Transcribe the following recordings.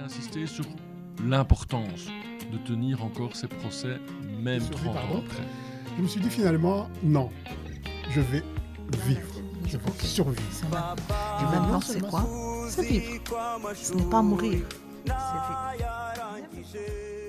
insister sur l'importance de tenir encore ces procès, même 30 ans après. Je me suis dit finalement, non, je vais vivre, je vais survivre. Et maintenant, c'est quoi? C'est vivre. Ce n'est pas mourir, c'est vivre.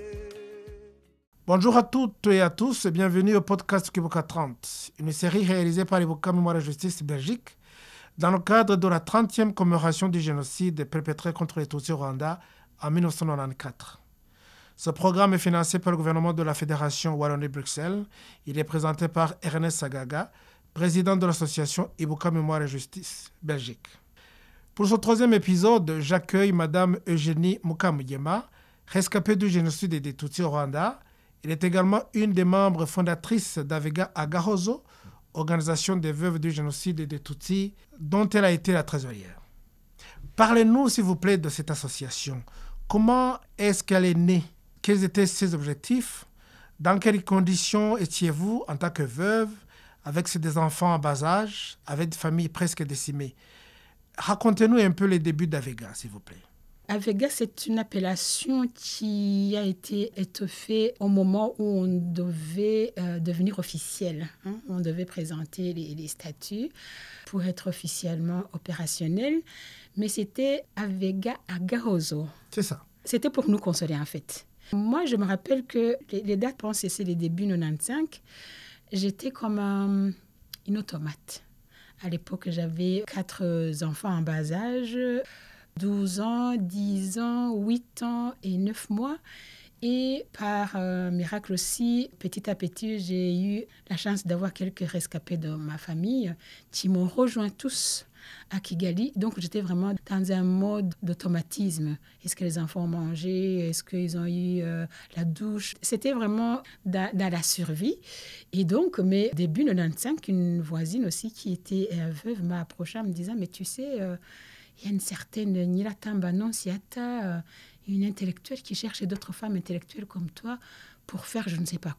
Bonjour à toutes et à tous et bienvenue au podcast Kibuka 30, une série réalisée par l'Ibuka Mémoire et Justice Belgique dans le cadre de la 30e commémoration du génocide perpétré contre les Tutsis au Rwanda en 1994. Ce programme est financé par le gouvernement de la Fédération Wallonie-Bruxelles. Il est présenté par Ernest Sagaga, président de l'association Ibuka Mémoire et Justice Belgique. Pour ce troisième épisode, j'accueille Madame Eugénie Mukamugema, rescapée du génocide des Tutsis au Rwanda. Elle est également une des membres fondatrices d'Avega Agahozo, organisation des veuves du génocide des Tutsis, dont elle a été la trésorière. Parlez-nous, s'il vous plaît, de cette association. Comment est-ce qu'elle est née? Quels étaient ses objectifs? Dans quelles conditions étiez-vous en tant que veuve, avec des enfants en bas âge, avec des familles presque décimées? Racontez-nous un peu les débuts d'Avega, s'il vous plaît. Avega, c'est une appellation qui a été étoffée au moment où on devait devenir officiel. On devait présenter les statuts pour être officiellement opérationnel. Mais c'était Avega Agahozo. C'est ça. C'était pour nous consoler, en fait. Moi, je me rappelle que les dates, je pense que c'est les débuts 95. J'étais comme une automate. À l'époque, j'avais 4 enfants en bas âge. 12 ans, 10 ans, 8 ans et 9 mois. Et par miracle aussi, petit à petit, j'ai eu la chance d'avoir quelques rescapés de ma famille qui m'ont rejoint tous à Kigali. Donc, j'étais vraiment dans un mode d'automatisme. Est-ce que les enfants ont mangé? Est-ce qu'ils ont eu la douche? C'était vraiment dans la survie. Et donc, mes débuts 95, une voisine aussi qui était veuve m'a approché en me disant « Mais tu sais... il y a une certaine Nila Tamba Nonsiata, une intellectuelle qui cherche d'autres femmes intellectuelles comme toi pour faire je ne sais pas quoi. »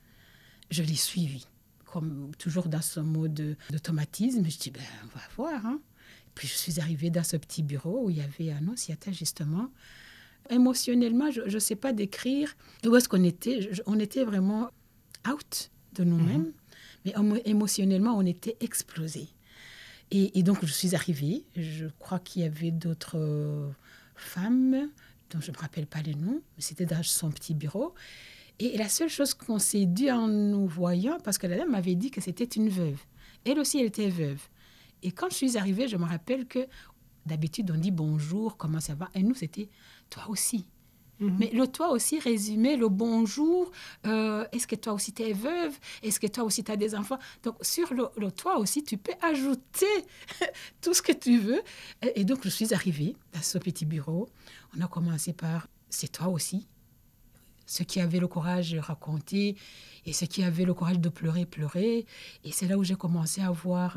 Je l'ai suivie, comme toujours dans ce mode d'automatisme. Je dis, on va voir. Puis je suis arrivée dans ce petit bureau où il y avait Nonsiata, justement. Émotionnellement, je ne sais pas décrire où est-ce qu'on était. On était vraiment out de nous-mêmes, mais émotionnellement, on était explosés. Et donc, je suis arrivée. Je crois qu'il y avait d'autres femmes dont je ne me rappelle pas les noms, mais c'était dans son petit bureau. Et la seule chose qu'on s'est dit en nous voyant, parce que la dame m'avait dit que c'était une veuve. Elle aussi, elle était veuve. Et quand je suis arrivée, je me rappelle que d'habitude, on dit bonjour, comment ça va? Et nous, c'était toi aussi. Mais le toi aussi résumait le bonjour. Est-ce que toi aussi tu es veuve? Est-ce que toi aussi tu as des enfants? Donc, sur le toi aussi, tu peux ajouter tout ce que tu veux. Et donc, je suis arrivée à ce petit bureau. On a commencé par « c'est toi aussi ». Ceux qui avaient le courage de raconter et ceux qui avaient le courage de pleurer, pleurer. Et c'est là où j'ai commencé à voir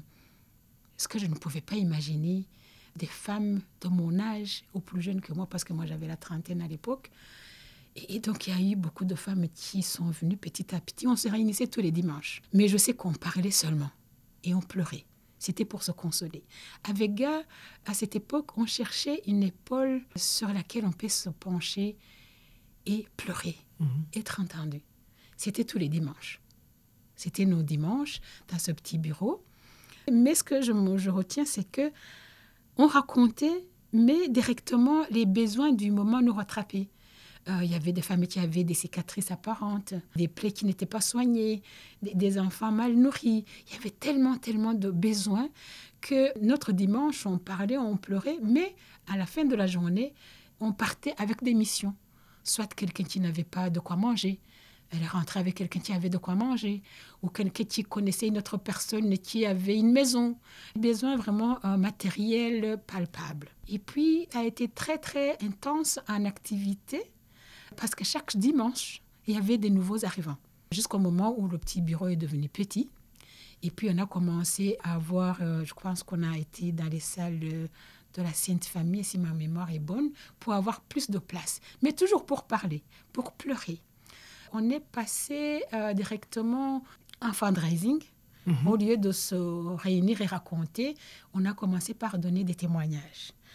ce que je ne pouvais pas imaginer. Des femmes de mon âge ou plus jeunes que moi, parce que moi j'avais la trentaine à l'époque. Et donc il y a eu beaucoup de femmes qui sont venues petit à petit. On se réunissait tous les dimanches. Mais je sais qu'on parlait seulement et on pleurait. C'était pour se consoler. Avec Ga, à cette époque, on cherchait une épaule sur laquelle on peut se pencher et pleurer, être entendu. C'était tous les dimanches. C'était nos dimanches dans ce petit bureau. Mais ce que je retiens, c'est que on racontait, mais directement, les besoins du moment nous rattrapaient. Il y avait des femmes qui avaient des cicatrices apparentes, des plaies qui n'étaient pas soignées, des enfants mal nourris. Il y avait tellement de besoins que notre dimanche, on parlait, on pleurait, mais à la fin de la journée, on partait avec des missions. Soit quelqu'un qui n'avait pas de quoi manger, elle rentrait avec quelqu'un qui avait de quoi manger, ou quelqu'un qui connaissait une autre personne qui avait une maison. Besoin vraiment matériel, palpable. Et puis, a été très intense en activité, parce que chaque dimanche, il y avait des nouveaux arrivants. Jusqu'au moment où le petit bureau est devenu petit. Et puis, on a commencé à avoir, je pense qu'on a été dans les salles de la Sainte Famille, si ma mémoire est bonne, pour avoir plus de place. Mais toujours pour parler, pour pleurer. On est passé directement en fundraising. Au lieu de se réunir et raconter, on a commencé par donner des témoignages.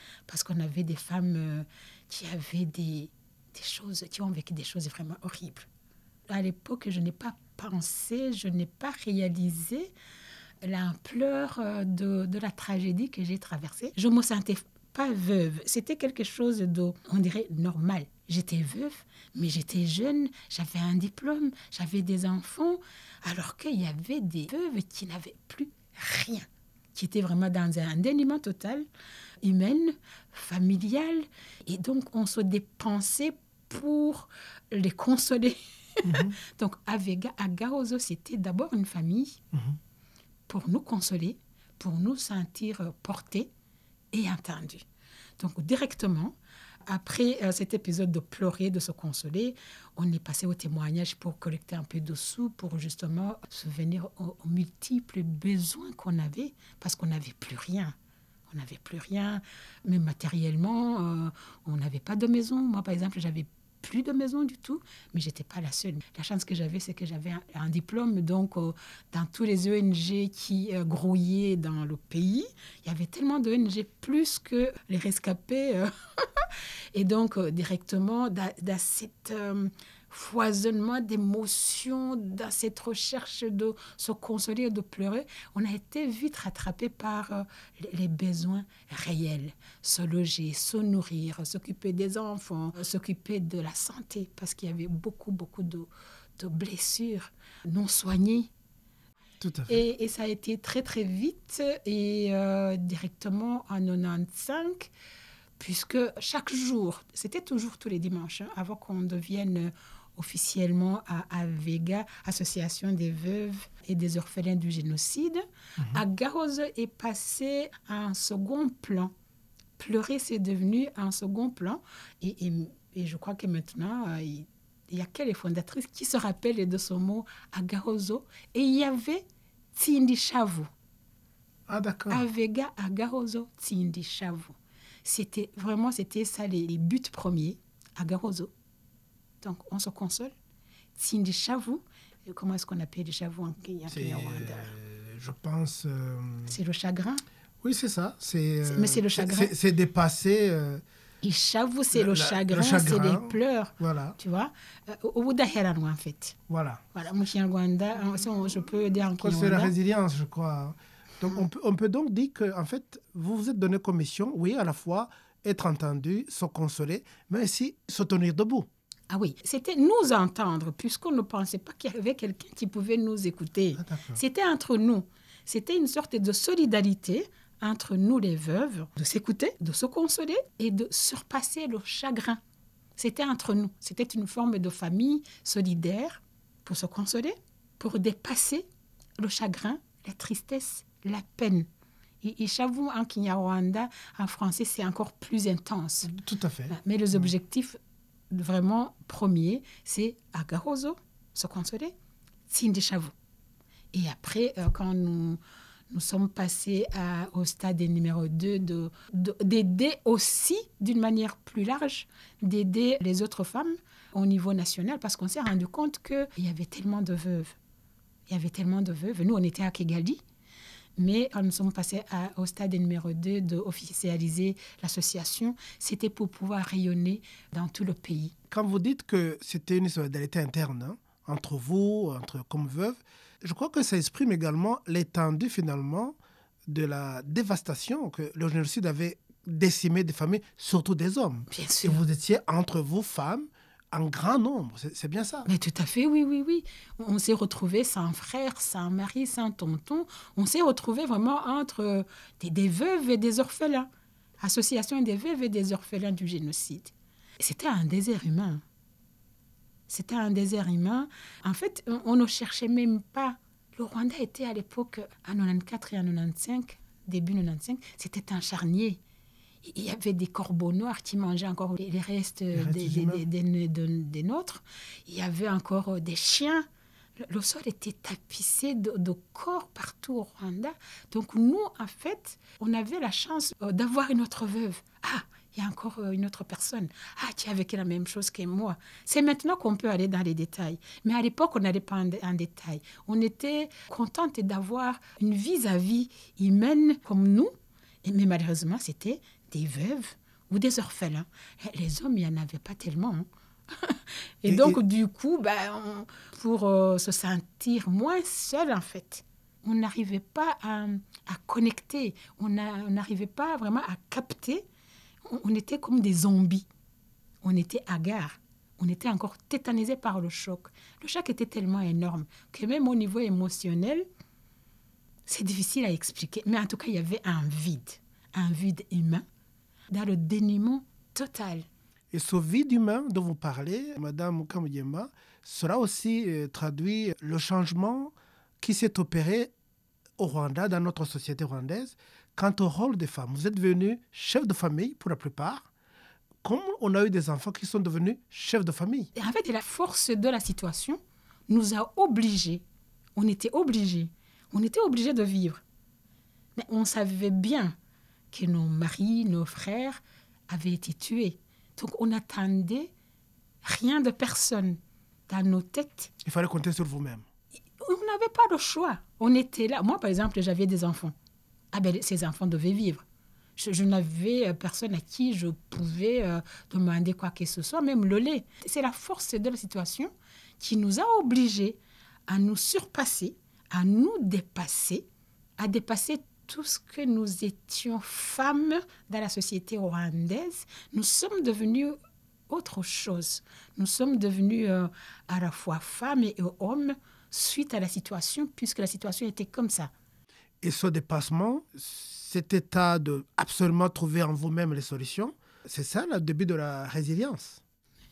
parce qu'on avait des femmes qui avaient des choses, qui ont vécu des choses vraiment horribles. À l'époque, je n'ai pas pensé, je n'ai pas réalisé l'ampleur de la tragédie que j'ai traversée. Je ne me sentais pas veuve. C'était quelque chose de, on dirait, normal. J'étais veuve, mais j'étais jeune, j'avais un diplôme, j'avais des enfants, alors qu'il y avait des veuves qui n'avaient plus rien, qui étaient vraiment dans un dénuement total, humain, familial. Et donc, on se dépensait pour les consoler. Donc, à Garozo, c'était d'abord une famille pour nous consoler, pour nous sentir portés et entendus. Donc, directement, après cet épisode de pleurer, de se consoler, on est passé au témoignage pour collecter un peu de sous, pour justement souvenir aux multiples besoins qu'on avait, parce qu'on n'avait plus rien. On n'avait plus rien, même matériellement, on n'avait pas de maison. Moi, par exemple, j'avais plus de maison du tout, mais je n'étais pas la seule. La chance que j'avais, c'est que j'avais un diplôme. Donc, dans tous les ONG qui grouillaient dans le pays, il y avait tellement d'ONG, plus que les rescapés. Et donc, directement, dans cet foisonnement d'émotions, dans cette recherche de se consoler et de pleurer, on a été vite rattrapé par les besoins réels. Se loger, se nourrir, s'occuper des enfants, s'occuper de la santé, parce qu'il y avait beaucoup de blessures non soignées. Tout à fait. Et ça a été très, très vite. Et directement en 95, puisque chaque jour, c'était toujours tous les dimanches, avant qu'on devienne officiellement à Vega, Association des veuves et des orphelins du génocide, à Garozo est passé à un second plan. Pleurer, c'est devenu un second plan. Et je crois que maintenant, il y a quelques fondatrices qui se rappellent de ce mot à Garozo. Et il y avait Tsindi Chavu. Ah, d'accord. À Vega, à Garozo, Tsindi Chavu. C'était ça les buts premiers à Garozo. Donc, on se console. Tsindi Chavu, comment est-ce qu'on appelle le chavu en Kenya? Je pense... C'est le chagrin. Oui, c'est ça. Mais c'est le chagrin. C'est dépasser... Et chavu, c'est le chagrin, c'est les pleurs. Voilà. Tu vois? Au bout d'Ahéran, en fait. Voilà. Voilà, je peux dire en Kenya. C'est la résilience, je crois. Donc, on peut donc dire qu'en fait, vous vous êtes donné comme mission, oui, à la fois être entendu, se consoler, mais aussi se tenir debout. Ah oui, c'était nous entendre, puisqu'on ne pensait pas qu'il y avait quelqu'un qui pouvait nous écouter. Ah, c'était entre nous. C'était une sorte de solidarité entre nous les veuves, de s'écouter, de se consoler et de surpasser le chagrin. C'était entre nous. C'était une forme de famille solidaire pour se consoler, pour dépasser le chagrin, la tristesse, la peine. Et j'avoue, en Kinyarwanda, en français, c'est encore plus intense. Tout à fait. Mais les objectifs vraiment premiers, c'est à Garozo, se consoler, Tsindi Chavu. Et après, quand nous sommes passés au stade numéro 2, d'aider aussi, d'une manière plus large, d'aider les autres femmes au niveau national, parce qu'on s'est rendu compte qu'il y avait tellement de veuves. Nous, on était à Kigali, mais quand nous sommes passés au stade numéro 2 d'officialiser l'association, c'était pour pouvoir rayonner dans tout le pays. Quand vous dites que c'était une solidarité interne, entre vous, comme veuves, je crois que ça exprime également l'étendue finalement de la dévastation que le génocide avait décimé des familles, surtout des hommes. Bien sûr. Et vous étiez entre vous, femmes, en grand nombre. C'est bien ça. Mais tout à fait, oui. On s'est retrouvés sans frère, sans mari, sans tonton. On s'est retrouvés vraiment entre des veuves et des orphelins. Association des veuves et des orphelins du génocide. C'était un désert humain. En fait, on ne cherchait même pas. Le Rwanda était à l'époque, en 94 et en 95, début 95, c'était un charnier. Il y avait des corbeaux noirs qui mangeaient encore les restes des nôtres. Il y avait encore des chiens. Le sol était tapissé de corps partout au Rwanda. Donc nous, en fait, on avait la chance d'avoir une autre veuve. Ah, il y a encore une autre personne. Ah, qui a vécu la même chose que moi. C'est maintenant qu'on peut aller dans les détails. Mais à l'époque, on n'allait pas en détail. On était contente d'avoir une vis-à-vis humaine comme nous. Mais malheureusement, c'était des veuves ou des orphelins. Les hommes, il n'y en avait pas tellement. Hein. Et donc, du coup, pour se sentir moins seul, en fait, on n'arrivait pas à connecter, on n'arrivait pas vraiment à capter. On était comme des zombies. On était hagards. On était encore tétanisés par le choc. Le choc était tellement énorme que même au niveau émotionnel, c'est difficile à expliquer. Mais en tout cas, il y avait un vide humain, dans le dénuement total. Et ce vide humain dont vous parlez, Madame Mukamugema, cela aussi traduit le changement qui s'est opéré au Rwanda, dans notre société rwandaise, quant au rôle des femmes. Vous êtes devenus chef de famille pour la plupart, comme on a eu des enfants qui sont devenus chefs de famille. Et en fait, la force de la situation nous a obligés. On était obligés de vivre. Mais on savait bien que nos maris, nos frères avaient été tués. Donc, on n'attendait rien de personne dans nos têtes. Il fallait compter sur vous-même. On n'avait pas le choix. On était là. Moi, par exemple, j'avais des enfants. Ces enfants devaient vivre. Je n'avais personne à qui je pouvais demander quoi que ce soit, même le lait. C'est la force de la situation qui nous a obligés à nous surpasser, à nous dépasser, à dépasser tout ce que nous étions femmes dans la société rwandaise. Nous sommes devenus autre chose. Nous sommes devenus à la fois femmes et hommes suite à la situation, puisque la situation était comme ça. Et ce dépassement, cet état de absolument trouver en vous-même les solutions, c'est ça le début de la résilience.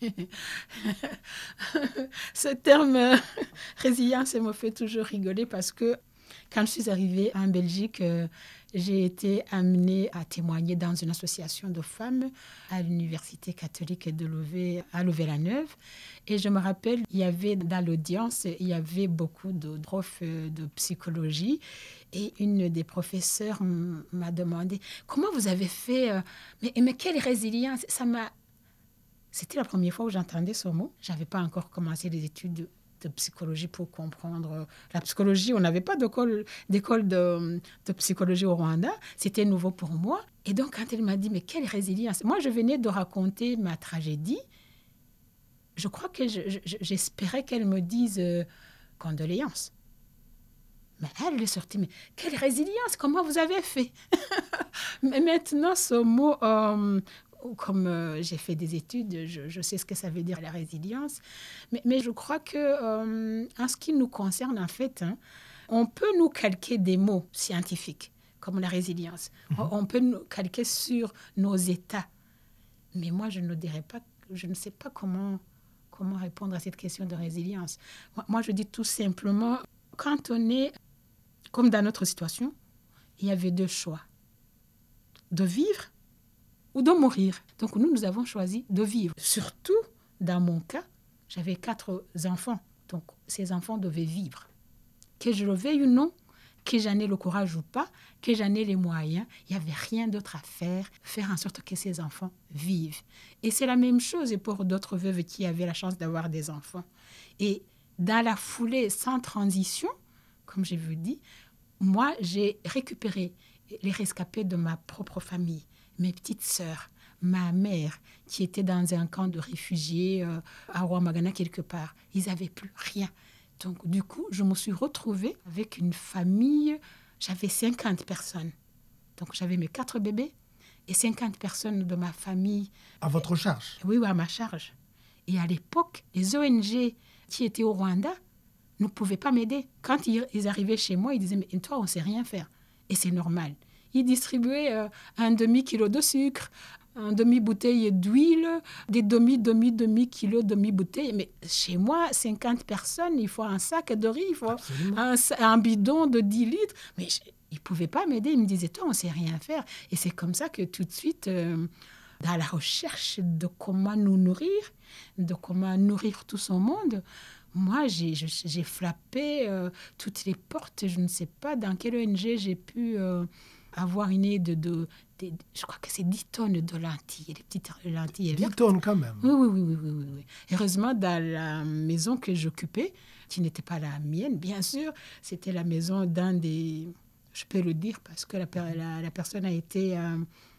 Ce terme résilience me fait toujours rigoler parce que quand je suis arrivée en Belgique, j'ai été amenée à témoigner dans une association de femmes à l'Université catholique de Louvain, à Louvain-la-Neuve. Et je me rappelle, il y avait dans l'audience, il y avait beaucoup de profs de psychologie. Et une des professeurs m'a demandé, comment vous avez fait mais quelle résilience. C'était la première fois où j'entendais ce mot. Je n'avais pas encore commencé les études de psychologie pour comprendre la psychologie. On n'avait pas d'école de psychologie au Rwanda. C'était nouveau pour moi. Et donc, quand elle m'a dit, mais quelle résilience. Moi, je venais de raconter ma tragédie. Je crois que j'espérais qu'elle me dise condoléances. Mais elle est sortie, mais quelle résilience, comment vous avez fait. Mais maintenant, ce mot... comme j'ai fait des études, je sais ce que ça veut dire la résilience. Mais je crois que en ce qui nous concerne, en fait, on peut nous calquer des mots scientifiques, comme la résilience. On peut nous calquer sur nos états. Mais moi, je ne sais pas comment répondre à cette question de résilience. Moi, je dis tout simplement, quand on est, comme dans notre situation, il y avait deux choix. De vivre ou de mourir. Donc, nous avons choisi de vivre. Surtout, dans mon cas, j'avais 4 enfants. Donc, ces enfants devaient vivre. Que je le veuille ou non, que j'en ai le courage ou pas, que j'en ai les moyens, il n'y avait rien d'autre à faire en sorte que ces enfants vivent. Et c'est la même chose pour d'autres veuves qui avaient la chance d'avoir des enfants. Et dans la foulée, sans transition, comme je vous dis, moi, j'ai récupéré les rescapés de ma propre famille. Mes petites sœurs, ma mère, qui était dans un camp de réfugiés à Rwamagana quelque part. Ils n'avaient plus rien. Donc, du coup, je me suis retrouvée avec une famille. J'avais 50 personnes. Donc, j'avais mes 4 bébés et 50 personnes de ma famille. À votre charge? Oui, à ma charge. Et à l'époque, les ONG qui étaient au Rwanda ne pouvaient pas m'aider. Quand ils arrivaient chez moi, ils disaient « Mais toi, on ne sait rien faire. » Et c'est normal. Ils distribuaient un demi-kilo de sucre, un demi-bouteille d'huile, des demi-kilos, demi-bouteilles. Mais chez moi, 50 personnes, il faut un sac de riz, il faut un bidon de 10 litres. Mais ils ne pouvaient pas m'aider. Ils me disaient, toi, on ne sait rien faire. Et c'est comme ça que tout de suite, dans la recherche de comment nous nourrir, de comment nourrir tout ce monde, moi, j'ai frappé toutes les portes. Je ne sais pas dans quelle ONG j'ai pu... avoir une aide je crois que c'est 10 tonnes de lentilles, des petites lentilles vertes. 10 tonnes quand même. Oui. Heureusement, dans la maison que j'occupais, qui n'était pas la mienne, bien sûr, c'était la maison d'un des... Je peux le dire parce que la personne a été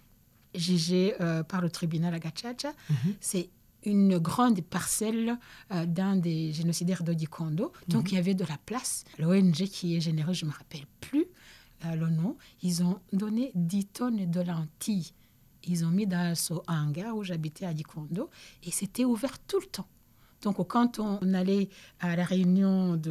jugé par le tribunal à Gachacha. C'est une grande parcelle d'un des génocidaires d'Odikondo. Donc, il y avait de la place. L'ONG qui est généreuse, je ne me rappelle plus le nom, ils ont donné 10 tonnes de lentilles. Ils ont mis dans ce hangar où j'habitais à Dikondo et c'était ouvert tout le temps. Donc, quand on allait à la réunion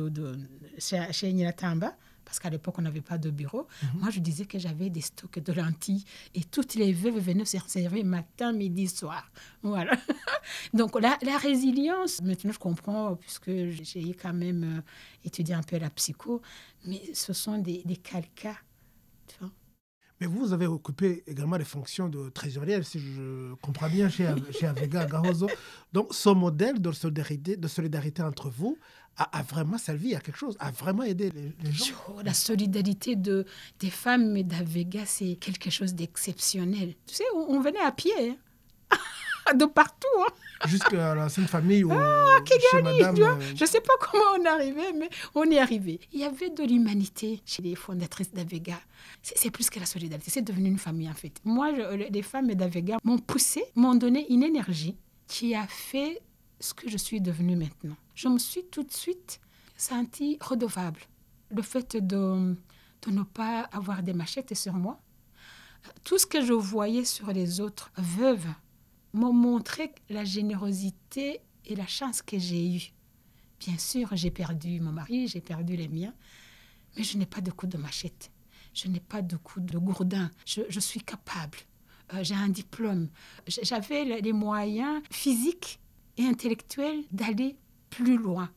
chez Nilatamba, parce qu'à l'époque, on n'avait pas de bureau, moi, je disais que j'avais des stocks de lentilles et toutes les veuves venaient se servir matin, midi, soir. Voilà. Donc, la résilience, maintenant, je comprends, puisque j'ai quand même étudié un peu la psycho, mais ce sont des cas, tu vois. Mais vous avez occupé également les fonctions de trésorière, si je comprends bien, chez Avega Gahozo. Donc, ce modèle de solidarité entre vous a vraiment servi à quelque chose, a vraiment aidé les gens. La solidarité des femmes d'Avega, c'est quelque chose d'exceptionnel. Tu sais, on venait à pied, hein. De partout. Hein. Jusqu'à la Sainte Famille ou chez Madame... Tu vois, je ne sais pas comment on est arrivé, mais on est arrivé. Il y avait de l'humanité chez les fondatrices d'Avega. C'est plus que la solidarité, c'est devenu une famille en fait. Moi, les femmes d'Avega m'ont poussée, m'ont donné une énergie qui a fait ce que je suis devenue maintenant. Je me suis tout de suite sentie redevable. Le fait de ne pas avoir des machettes sur moi, tout ce que je voyais sur les autres veuves m'ont montré la générosité et la chance que j'ai eue. Bien sûr, j'ai perdu mon mari, j'ai perdu les miens, mais je n'ai pas de coup de machette. Je n'ai pas de coup de gourdin. Je suis capable. J'ai un diplôme. J'avais les moyens physiques et intellectuels d'aller plus loin,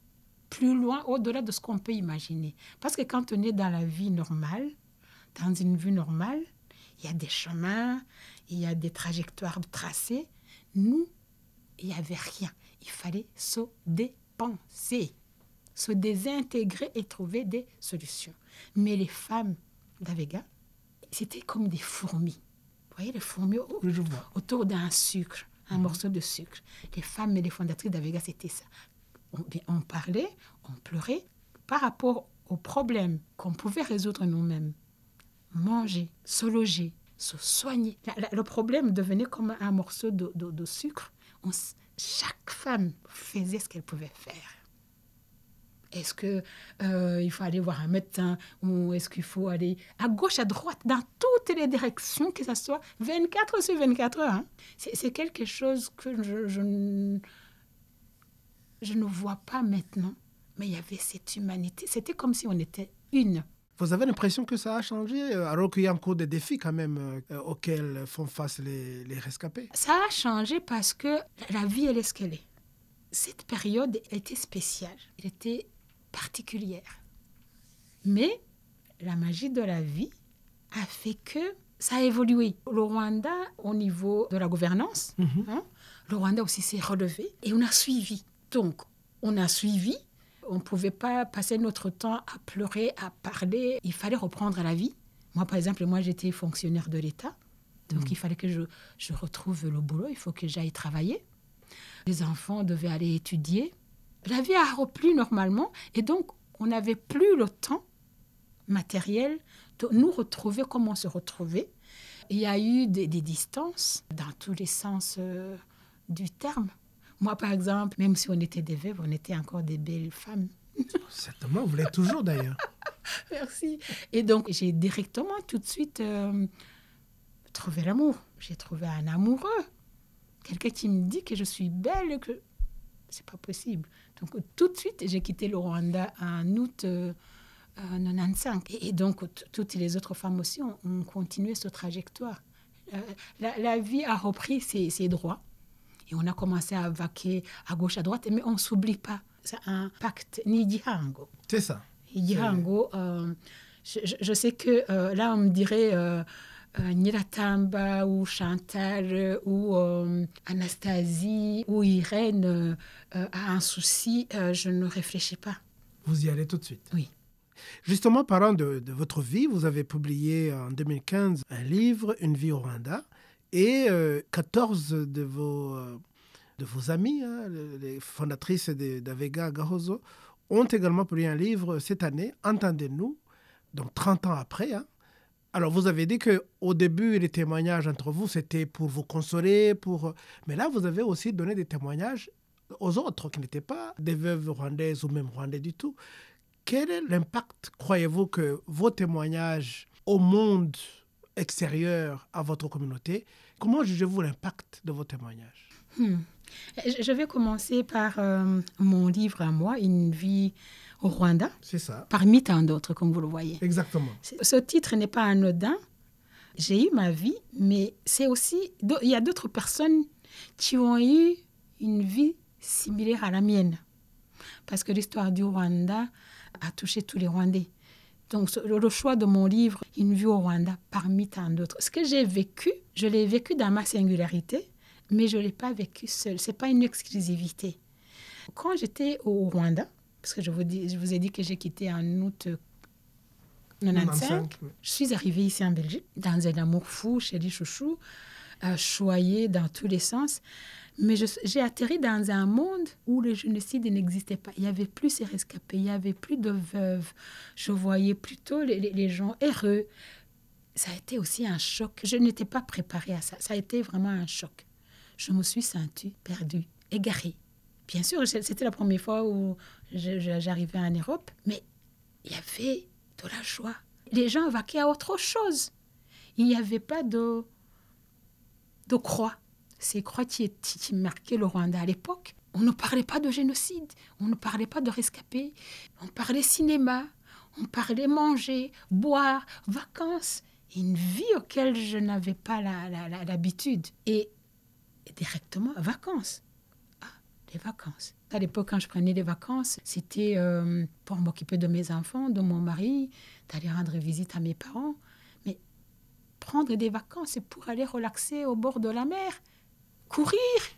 au-delà de ce qu'on peut imaginer. Parce que quand on est dans la vie normale, dans une vie normale, il y a des chemins, il y a des trajectoires tracées. Nous, il n'y avait rien. Il fallait se dépenser, se désintégrer et trouver des solutions. Mais les femmes d'Avega, c'était comme des fourmis. Vous voyez, les fourmis autour d'un sucre, un morceau de sucre. Les femmes et les fondatrices d'Avega, c'était ça. On parlait, on pleurait par rapport aux problèmes qu'on pouvait résoudre nous-mêmes. Manger, se loger, se soigner. Le problème devenait comme un morceau de sucre. Chaque femme faisait ce qu'elle pouvait faire. Est-ce qu'il faut aller voir un médecin ou est-ce qu'il faut aller à gauche, à droite, dans toutes les directions, que ce soit 24 sur 24 heures. Hein. C'est quelque chose que je ne vois pas maintenant. Mais il y avait cette humanité. C'était comme si on était une. Vous avez l'impression que ça a changé, alors qu'il y a encore des défis quand même auxquels font face les rescapés? Ça a changé parce que la vie, elle est ce qu'elle est. Cette période était spéciale, elle était particulière. Mais la magie de la vie a fait que ça a évolué. Le Rwanda, au niveau de la gouvernance, le Rwanda aussi s'est relevé et on a suivi. Donc, on a suivi. On ne pouvait pas passer notre temps à pleurer, à parler. Il fallait reprendre la vie. Moi, par exemple, j'étais fonctionnaire de l'État. Donc, il fallait que je retrouve le boulot. Il faut que j'aille travailler. Les enfants devaient aller étudier. La vie a repris normalement. Et donc, on n'avait plus le temps matériel de nous retrouver comme on se retrouvait. Il y a eu des distances dans tous les sens du terme. Moi, par exemple, même si on était des veuves, on était encore des belles femmes. Certainement, vous l'êtes toujours d'ailleurs. Merci. Et donc, j'ai directement, tout de suite, trouvé l'amour. J'ai trouvé un amoureux. Quelqu'un qui me dit que je suis belle, que c'est pas possible. Donc, tout de suite, j'ai quitté le Rwanda en août 95. Et donc, toutes les autres femmes aussi ont continué cette trajectoire. La vie a repris ses droits. Et on a commencé à vaquer à gauche, à droite, mais on ne s'oublie pas. C'est un pacte Nidihango. C'est ça. Nidihango, je sais que là, on me dirait Nilatamba ou Chantal ou Anastasie ou Irène a un souci, je ne réfléchis pas. Vous y allez tout de suite? Oui. Justement, parlant de votre vie, vous avez publié en 2015 un livre, Une vie au Rwanda. Et 14 de vos amis, les fondatrices d'Avega Gahozo, ont également publié un livre cette année, Entendez-nous, donc 30 ans après. Alors, vous avez dit qu'au début, les témoignages entre vous, c'était pour vous consoler, mais là, vous avez aussi donné des témoignages aux autres qui n'étaient pas des veuves rwandaises ou même rwandais du tout. Quel est l'impact, croyez-vous, que vos témoignages au monde extérieur à votre communauté, comment jugez-vous l'impact de vos témoignages? Je vais commencer par mon livre à moi, Une vie au Rwanda. C'est ça. Parmi tant d'autres, comme vous le voyez. Exactement. Ce titre n'est pas anodin. J'ai eu ma vie, mais c'est aussi... Il y a d'autres personnes qui ont eu une vie similaire à la mienne. Parce que l'histoire du Rwanda a touché tous les Rwandais. Donc, le choix de mon livre, Une vie au Rwanda, parmi tant d'autres. Ce que j'ai vécu, je l'ai vécu dans ma singularité, mais je ne l'ai pas vécu seule. Ce n'est pas une exclusivité. Quand j'étais au Rwanda, parce que je vous ai dit que j'ai quitté en août 95, je suis arrivée ici en Belgique, dans un amour fou, chéri chouchou, choyé dans tous les sens. Mais j'ai atterri dans un monde où le génocide n'existait pas. Il n'y avait plus ces rescapés, il n'y avait plus de veuves. Je voyais plutôt les gens heureux. Ça a été aussi un choc. Je n'étais pas préparée à ça. Ça a été vraiment un choc. Je me suis sentie perdue, égarée. Bien sûr, c'était la première fois où j'arrivais en Europe, mais il y avait de la joie. Les gens vaquaient à autre chose. Il n'y avait pas de croix. Ces croix qui marquaient le Rwanda à l'époque. On ne parlait pas de génocide, on ne parlait pas de rescapés. On parlait cinéma, on parlait manger, boire, vacances. Une vie auquel je n'avais pas l'habitude. Et directement, vacances. Les vacances. À l'époque, quand je prenais des vacances, c'était pour m'occuper de mes enfants, de mon mari, d'aller rendre visite à mes parents. Mais prendre des vacances, c'est pour aller relaxer au bord de la mer, courir.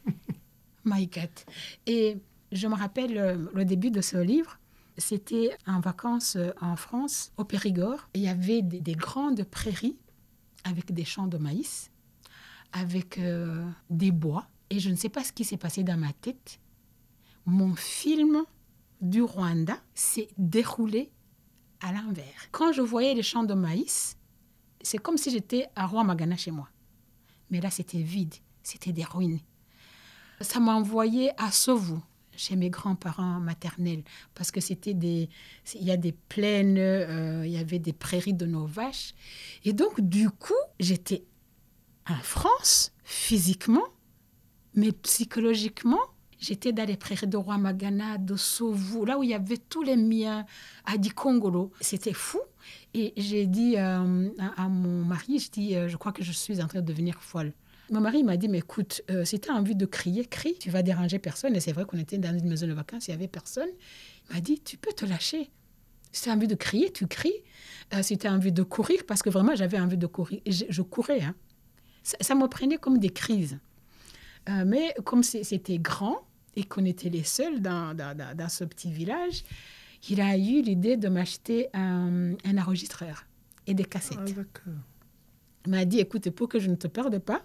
My God. Et je me rappelle le début de ce livre, c'était en vacances en France, au Périgord. Il y avait des grandes prairies avec des champs de maïs, avec des bois. Et je ne sais pas ce qui s'est passé dans ma tête. Mon film du Rwanda s'est déroulé à l'envers. Quand je voyais les champs de maïs, c'est comme si j'étais à Rwamagana chez moi. Mais là, c'était vide, c'était des ruines. Ça m'a envoyé à Sovu, chez mes grands-parents maternels, parce que il y a des plaines, il y avait des prairies de nos vaches. Et donc, du coup, j'étais en France, physiquement, mais psychologiquement, j'étais dans les prairies de Rwamagana, de Sovu, là où il y avait tous les miens, à Dikongolo. C'était fou. Et j'ai dit à mon mari, je crois que je suis en train de devenir folle. Mon mari m'a dit, mais écoute, si tu as envie de crier, crie, tu vas déranger personne. Et c'est vrai qu'on était dans une maison de vacances, il n'y avait personne. Il m'a dit, tu peux te lâcher. Si tu as envie de crier, tu cries. Si tu as envie de courir, parce que vraiment, j'avais envie de courir. Et je courais. Hein. Ça me prenait comme des crises. Mais comme c'était grand et qu'on était les seuls dans ce petit village, il a eu l'idée de m'acheter un enregistreur et des cassettes. Ah, d'accord. Il m'a dit, écoute, pour que je ne te perde pas,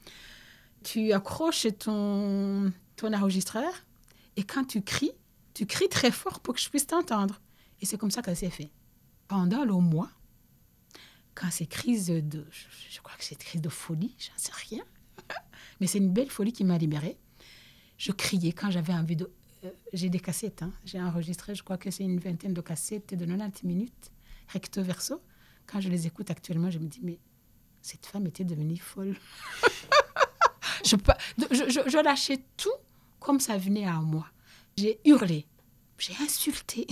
tu accroches ton enregistreur et quand tu cries très fort pour que je puisse t'entendre. Et c'est comme ça que ça s'est fait. Pendant le mois, quand ces crises je crois que c'est crise de folie, j'en sais rien, mais c'est une belle folie qui m'a libérée. Je criais quand j'avais envie de... j'ai des cassettes, hein. J'ai enregistré, je crois que c'est une vingtaine de cassettes de 90 minutes, recto verso. Quand je les écoute actuellement, je me dis, mais cette femme était devenue folle. Je lâchais tout comme ça venait à moi. J'ai hurlé, j'ai insulté.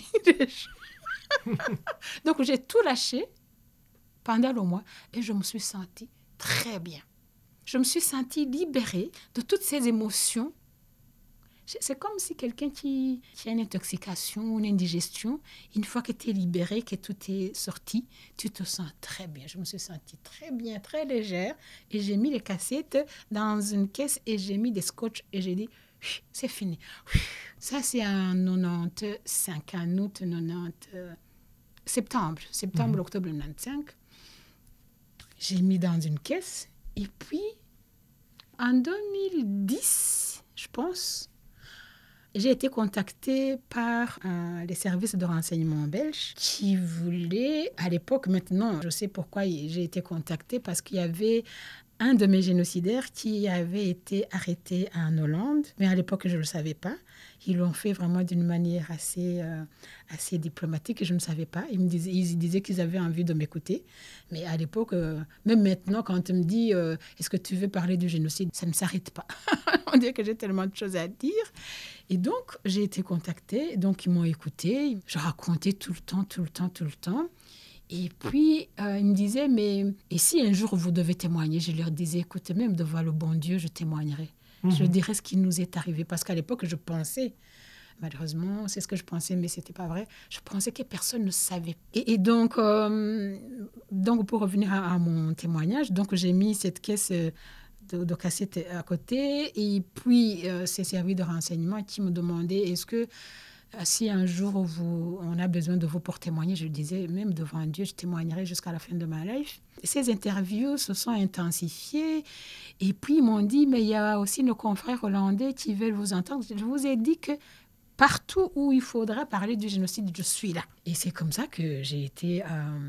Donc j'ai tout lâché pendant le mois et je me suis sentie très bien. Je me suis sentie libérée de toutes ces émotions. C'est comme si quelqu'un qui a une intoxication, une indigestion, une fois que tu es libéré, que tout est sorti, tu te sens très bien. Je me suis sentie très bien, très légère. Et j'ai mis les cassettes dans une caisse et j'ai mis des scotch et j'ai dit, c'est fini. Ça, c'est en 95, en août 90, septembre, octobre 95. J'ai mis dans une caisse. Et puis, en 2010, je pense, J'ai été contactée par les services de renseignement belges qui voulaient, à l'époque, maintenant, je sais pourquoi j'ai été contactée, parce qu'il y avait un de mes génocidaires qui avait été arrêté en Hollande, mais à l'époque, je ne le savais pas. Ils l'ont fait vraiment d'une manière assez diplomatique et je ne savais pas. Ils disaient qu'ils avaient envie de m'écouter. Mais à l'époque, même maintenant, quand on me dit est-ce que tu veux parler du génocide, ça ne s'arrête pas. On dirait que j'ai tellement de choses à dire. Et donc, j'ai été contactée. Donc, ils m'ont écoutée. Je racontais tout le temps. Et puis, ils me disaient, mais et si un jour vous devez témoigner? Je leur disais, écoutez, même devant le bon Dieu, je témoignerai. Je dirais ce qui nous est arrivé. Parce qu'à l'époque, je pensais, malheureusement, c'est ce que je pensais, mais ce n'était pas vrai. Je pensais que personne ne savait. Et donc, pour revenir à mon témoignage, donc j'ai mis cette caisse de cassette à côté. Et puis, ces services de renseignement qui me demandaient, est-ce que si un jour on a besoin de vous pour témoigner, je disais, même devant Dieu, je témoignerai jusqu'à la fin de ma life. Ces interviews se sont intensifiées. Et puis, ils m'ont dit, mais il y a aussi nos confrères hollandais qui veulent vous entendre. Je vous ai dit que partout où il faudra parler du génocide, je suis là. Et c'est comme ça que j'ai été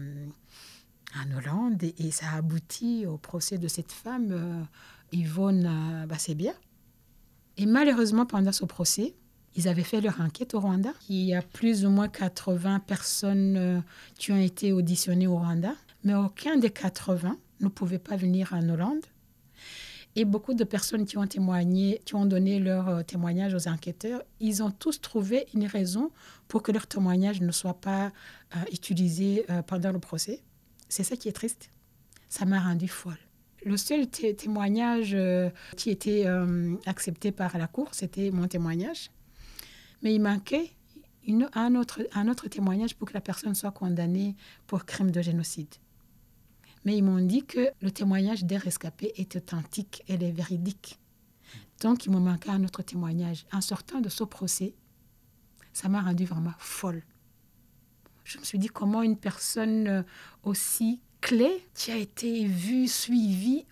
en Hollande. Et ça a abouti au procès de cette femme, Yvonne Bassebia. Et malheureusement, pendant ce procès, ils avaient fait leur enquête au Rwanda. Il y a plus ou moins 80 personnes qui ont été auditionnées au Rwanda, mais aucun des 80 ne pouvait pas venir en Hollande. Et beaucoup de personnes qui ont témoigné, qui ont donné leur témoignage aux enquêteurs, ils ont tous trouvé une raison pour que leur témoignage ne soit pas utilisé pendant le procès. C'est ça qui est triste. Ça m'a rendue folle. Le seul témoignage qui était accepté par la Cour, c'était mon témoignage. Mais il manquait un autre témoignage pour que la personne soit condamnée pour crime de génocide. Mais ils m'ont dit que le témoignage des rescapés est authentique et est véridique. Donc, il me manquait un autre témoignage. En sortant de ce procès, ça m'a rendue vraiment folle. Je me suis dit comment une personne aussi clé, qui a été vue, suivie,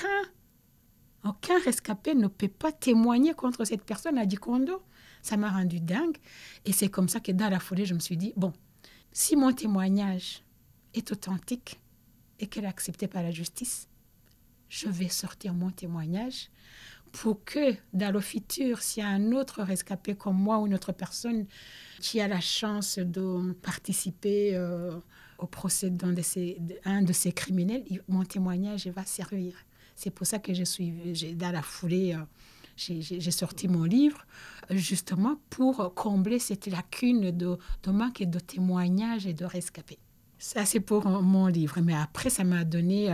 aucun rescapé ne peut pas témoigner contre cette personne à Dikondo. Ça m'a rendu dingue. Et c'est comme ça que dans la foulée, je me suis dit, bon, si mon témoignage est authentique et qu'elle est acceptée par la justice, je vais sortir mon témoignage pour que dans le futur, s'il y a un autre rescapé comme moi ou une autre personne qui a la chance de participer au procès d'un de ces criminels, mon témoignage va servir. C'est pour ça que dans la foulée, j'ai sorti mon livre, justement pour combler cette lacune de manque de témoignages et de rescapés. Ça, c'est pour mon livre. Mais après, ça m'a donné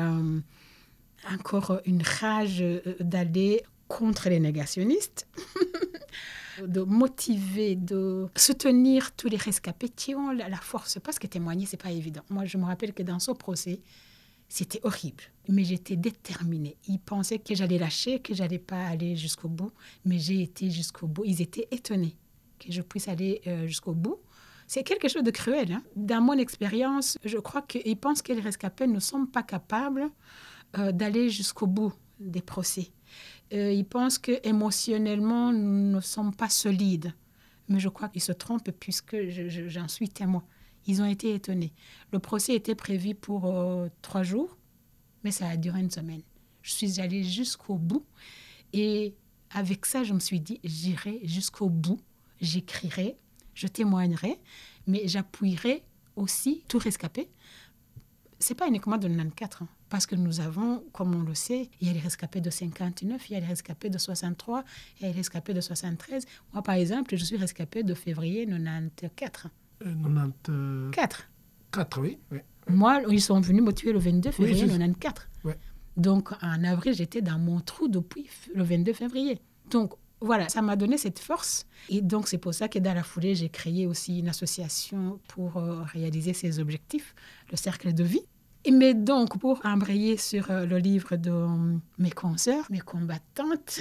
encore une rage d'aller contre les négationnistes, de motiver, de soutenir tous les rescapés qui ont la force. Parce que témoigner, ce n'est pas évident. Moi, je me rappelle que dans ce procès, c'était horrible, mais j'étais déterminée. Ils pensaient que j'allais lâcher, que je n'allais pas aller jusqu'au bout, mais j'ai été jusqu'au bout. Ils étaient étonnés que je puisse aller jusqu'au bout. C'est quelque chose de cruel. Hein. Dans mon expérience, je crois qu'ils pensent que les rescapés ne sont pas capables d'aller jusqu'au bout des procès. Ils pensent qu'émotionnellement, nous ne sommes pas solides. Mais je crois qu'ils se trompent puisque j'en suis témoin. Ils ont été étonnés. Le procès était prévu pour 3 jours, mais ça a duré 1 semaine. Je suis allée jusqu'au bout et avec ça, je me suis dit, j'irai jusqu'au bout, j'écrirai, je témoignerai, mais j'appuierai aussi tout rescapé. Ce n'est pas uniquement de 94, hein, parce que nous avons, comme on le sait, il y a les rescapés de 59, il y a les rescapés de 63, il y a les rescapés de 73. Moi, par exemple, je suis rescapée de février 94. 94. 4, oui. Moi, ils sont venus me tuer le 22 février 94. Oui. Donc, en avril, j'étais dans mon trou depuis le 22 février. Donc, voilà, ça m'a donné cette force. Et donc, c'est pour ça que dans la foulée, j'ai créé aussi une association pour réaliser ces objectifs, le Cercle de Vie. Mais donc, pour embrayer sur le livre de mes consoeurs, mes combattantes,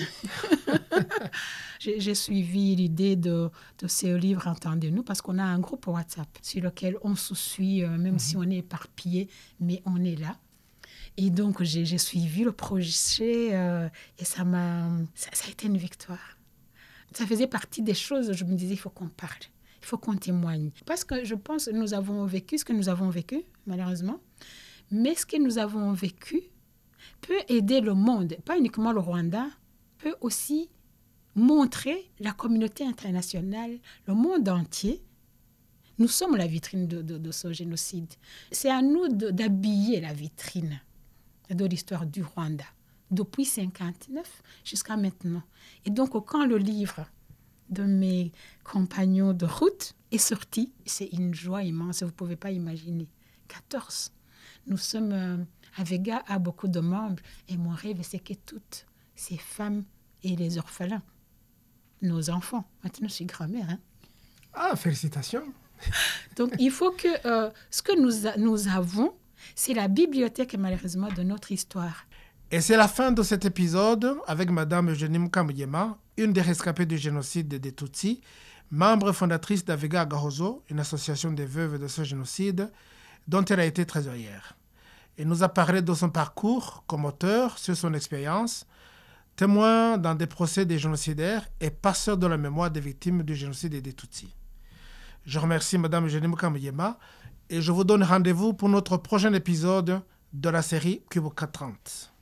j'ai suivi l'idée de ce livre Entendez-nous parce qu'on a un groupe WhatsApp sur lequel on se suit, même si on est éparpillé, mais on est là. Et donc, j'ai suivi le projet et ça a été une victoire. Ça faisait partie des choses où je me disais, il faut qu'on parle, il faut qu'on témoigne. Parce que je pense que nous avons vécu ce que nous avons vécu, malheureusement. Mais ce que nous avons vécu peut aider le monde, pas uniquement le Rwanda, peut aussi montrer la communauté internationale, le monde entier. Nous sommes la vitrine de ce génocide. C'est à nous d'habiller la vitrine de l'histoire du Rwanda, depuis 1959 jusqu'à maintenant. Et donc, quand le livre de mes compagnons de route est sorti, c'est une joie immense, vous ne pouvez pas imaginer. 14. Nous sommes, Avega a beaucoup de membres, et mon rêve, c'est que toutes ces femmes et les orphelins, nos enfants, maintenant je suis grand-mère. Hein? Ah, félicitations. Donc, il faut que ce que nous avons, c'est la bibliothèque, malheureusement, de notre histoire. Et c'est la fin de cet épisode avec Madame Eugénie Mukamuyema, une des rescapées du génocide des Tutsis, membre fondatrice d'Avega Agahozo, une association des veuves de ce génocide, dont elle a été trésorière. Elle nous a parlé de son parcours comme auteur sur son expérience, témoin dans des procès des génocidaires et passeur de la mémoire des victimes du génocide des Tutsis. Je remercie Mme Eugénie Mukamuyema et je vous donne rendez-vous pour notre prochain épisode de la série Cubo 430.